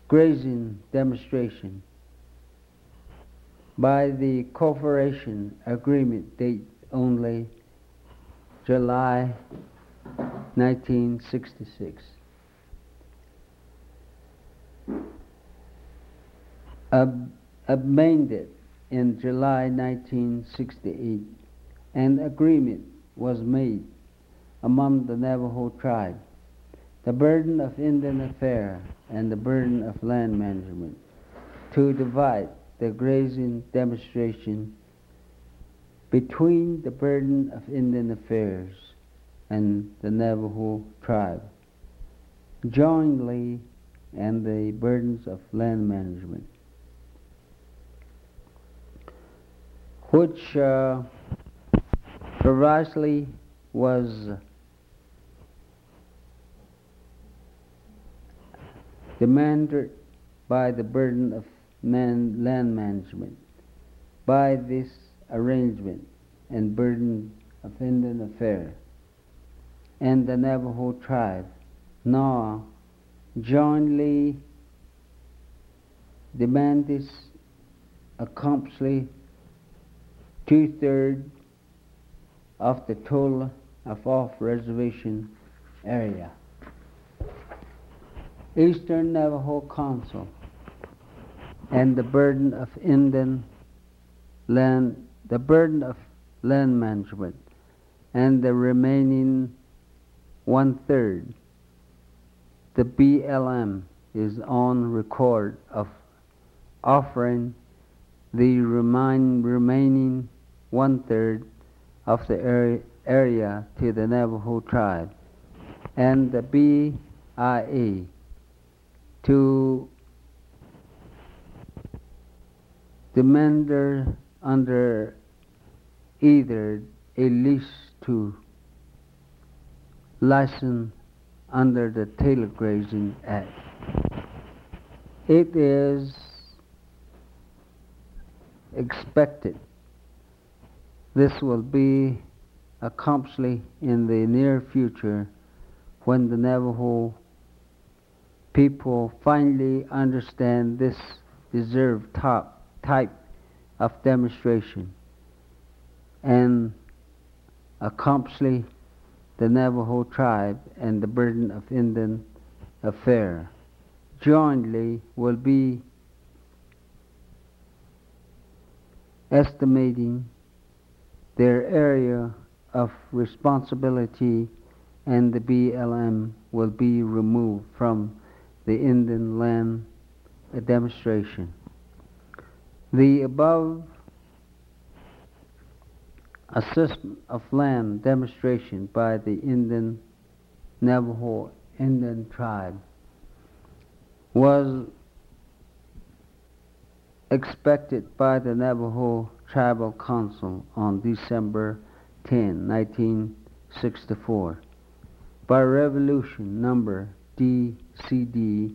grazing demonstration by the cooperation agreement date only July 1966. Amended in July 1968, an agreement was made among the Navajo tribe, the burden of Indian affairs and the burden of land management, to divide the grazing demonstration between the burden of Indian affairs and the Navajo tribe jointly and the burdens of land management, which previously was demanded by the burden of land management. By this arrangement and burden of Indian affairs and the Navajo tribe now jointly demand this accomplish 2/3 of the total of off-reservation area. Eastern Navajo Council and the burden of Indian land, the burden of land management, and the remaining 1/3. The BLM is on record of offering the remaining 1/3 of the area to the Navajo tribe, and the BIA to demand under either a lease to license under the Taylor Grazing Act. It is expected this will be accomplished in the near future when the Navajo people finally understand this deserved type of demonstration and accomplish the Navajo tribe and the burden of Indian affairs jointly will be estimating their area of responsibility, and the BLM will be removed from the Indian land demonstration. The above assessment of land demonstration by the Indian Navajo Indian tribe was expected by the Navajo Tribal Council on December 10, 1964, by Resolution number DCD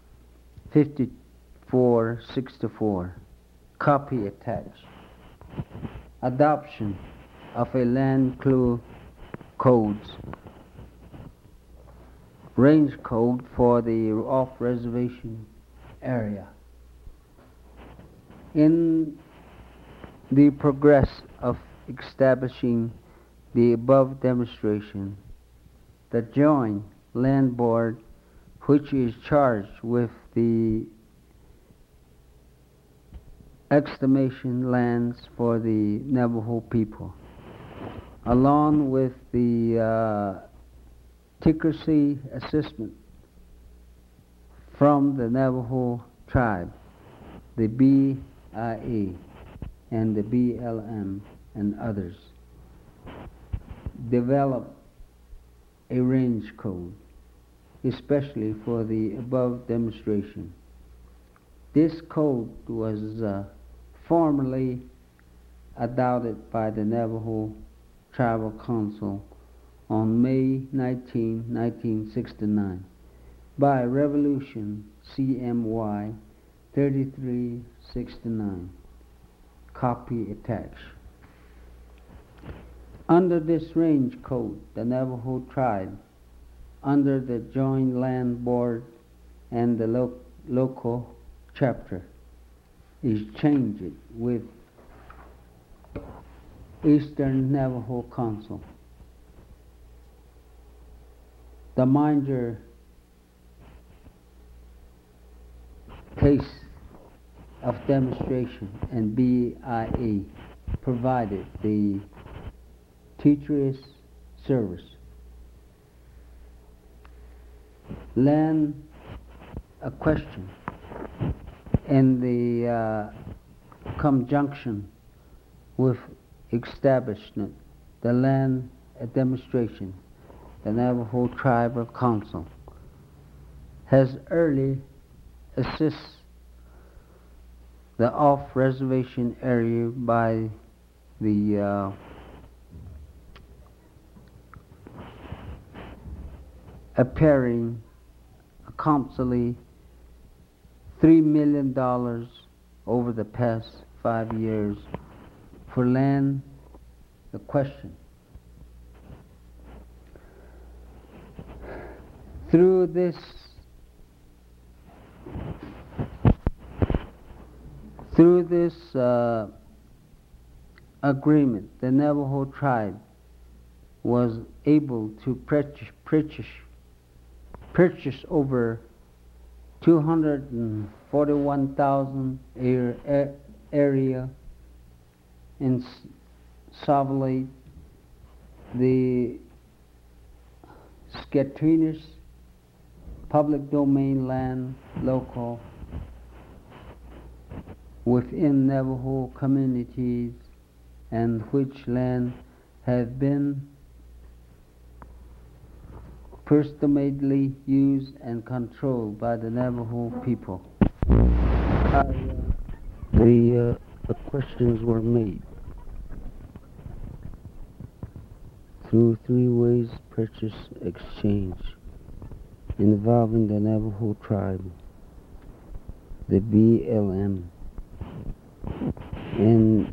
5464, copy attached. Adoption of a land codes, range code for the off-reservation area. In the progress of establishing the above demonstration, the Joint Land Board, which is charged with the estimation lands for the Navajo people, along with the secrecy assessment from the Navajo tribe, the BIA, and the BLM and others, develop a range code, especially for the above demonstration. This code was formally adopted by the Navajo Tribal Council on May 19, 1969, by Resolution CMY 3369, copy attached. Under this range code, the Navajo tribe, under the Joint Land Board and the local chapter is changed with Eastern Navajo Council. The Minder case of demonstration and BIA provided the teacher's service. Land a question in the conjunction with establishment, the land a demonstration, the Navajo Tribal Council has early assist the off-reservation area by the appearing constantly $3 million over the past 5 years for land the question. Through this agreement, the Navajo tribe was able to purchase over 241,000 area in Savalate, the Skatrinas public domain land local within Navajo communities, and which land have been personally used and controlled by the Navajo people. The questions were made through 3 ways purchase exchange involving the Navajo tribe, the BLM, and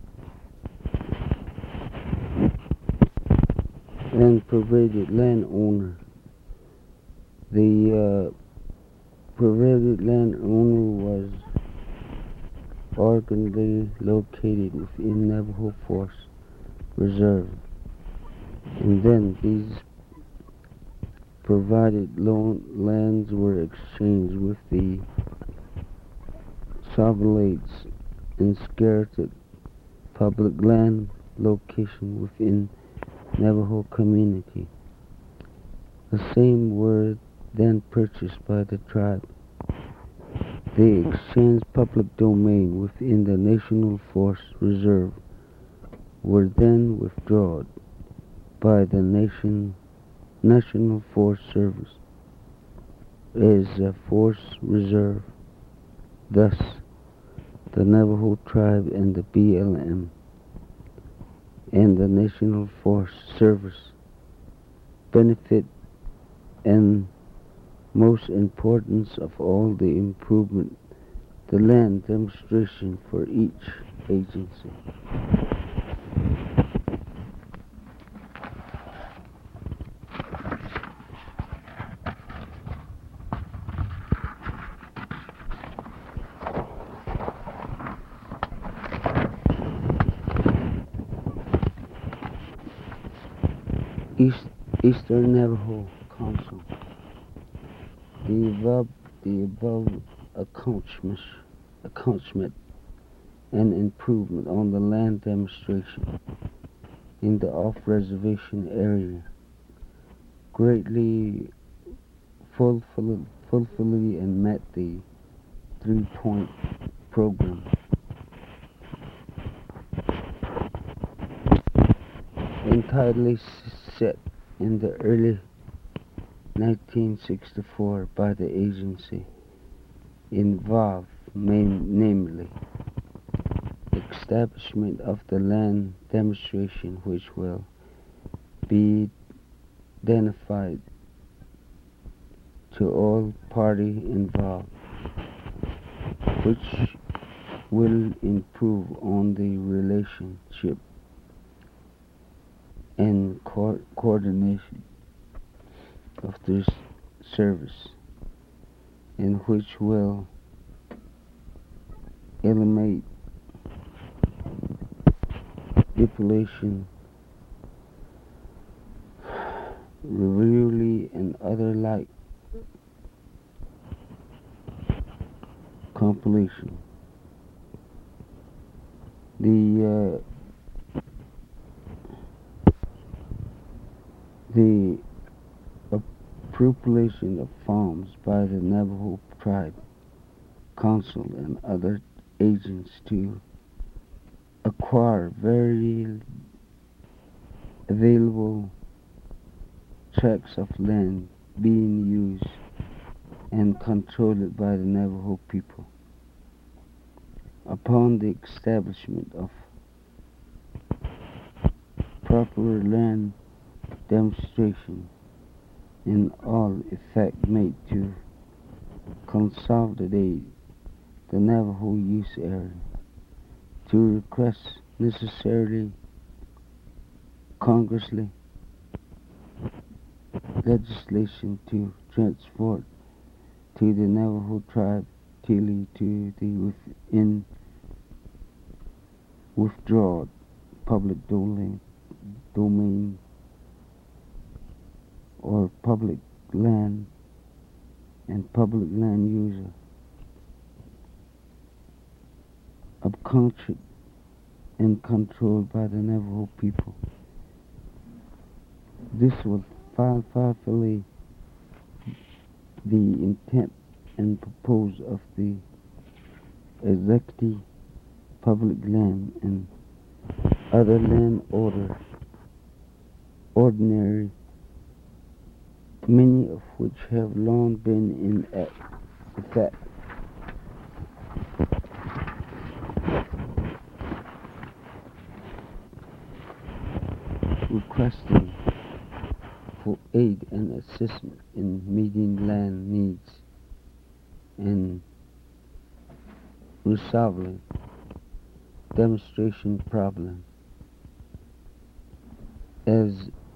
perverted landowner. The perverted landowner was organically located within Navajo Forest Reserve, and then these provided lands were exchanged with the Savalates and Skirted public land location within Navajo community. The same were then purchased by the tribe. The exchanged public domain within the National Forest Reserve were then withdrawn by the National Forest Service as a forest reserve. Thus, the Navajo tribe and the BLM and the National Forest Service benefit, and most importance of all, the improvement, the land demonstration for each agency. Eastern Navajo Council. The above accomplishment and improvement on the land demonstration in the off-reservation area greatly fulfilled and met the 3-point program entirely set in the early 1964 by the agency involved, namely establishment of the land demonstration, which will be identified to all parties involved, which will improve on the relationship and coordination of this service, and which will eliminate depopulation, reverie, and other like compilation. The appropriation of farms by the Navajo tribe council and other agents to acquire very available tracts of land being used and controlled by the Navajo people. Upon the establishment of proper land demonstration in all effect made to consolidate the Navajo use area, to request necessarily Congressly legislation to transport to the Navajo tribe Tili to the within withdrawn public domain or public land and public land user of country and controlled by the Navajo people. This was faithfully the intent and purpose of the executive public land and other land ordinary, many of which have long been in effect. Requesting for aid and assistance in meeting land needs and resolving demonstration problem as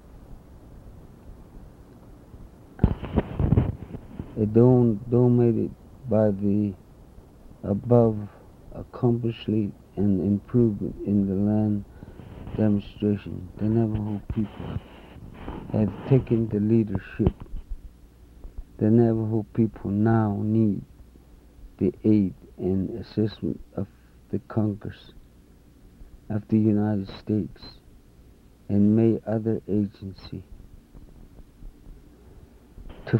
dominated by the above accomplishment and improvement in the land demonstration. The Navajo people have taken the leadership. The Navajo people now need the aid and assistance of the Congress of the United States and may other agency to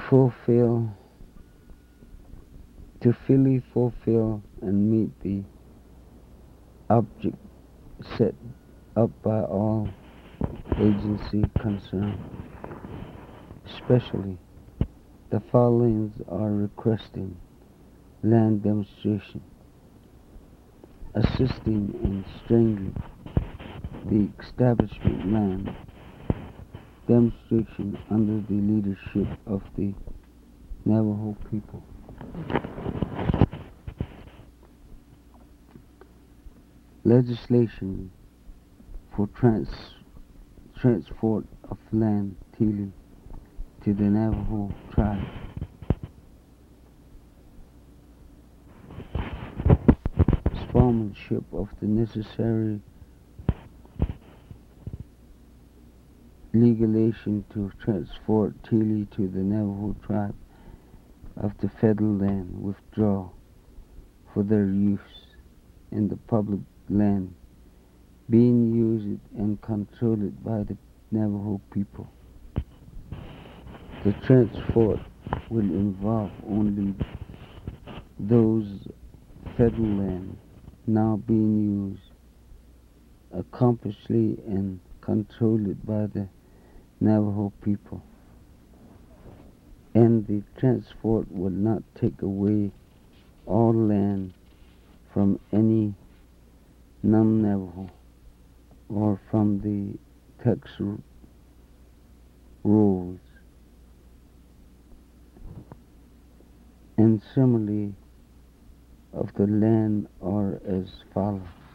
fully fulfill and meet the object set up by all agency concerned. Especially the following are requesting land demonstration, assisting in strengthening the establishment land demonstration under the leadership of the Navajo people. Legislation for transport of land Tili to the Navajo tribe. Sponsorship of the necessary legislation to transport Tili to the Navajo tribe of the federal land withdraw for their use in the public land being used and controlled by the Navajo people. The transport will involve only those federal land now being used, accomplishedly and controlled by the Navajo people. And the transport will not take away all land from any non-Navajo or from the Texas rules. And similarly of the land are as follows.